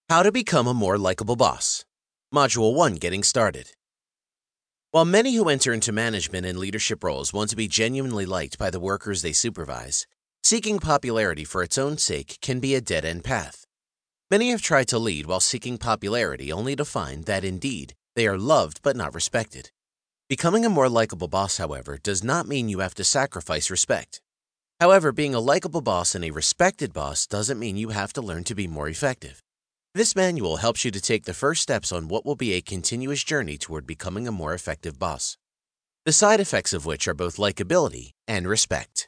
How to become a more likable boss. Module 1, Getting Started. While many who enter into management and leadership roles want to be genuinely liked by the workers they supervise, seeking popularity for its own sake can be a dead-end path. Many have tried to lead while seeking popularity only to find that, indeed, they are loved but not respected. Becoming a more likable boss, however, does not mean you have to sacrifice respect. However, being a likable boss and a respected boss doesn't mean you have to learn to be more effective. This manual helps you to take the first steps on what will be a continuous journey toward becoming a more effective boss, the side effects of which are both likability and respect.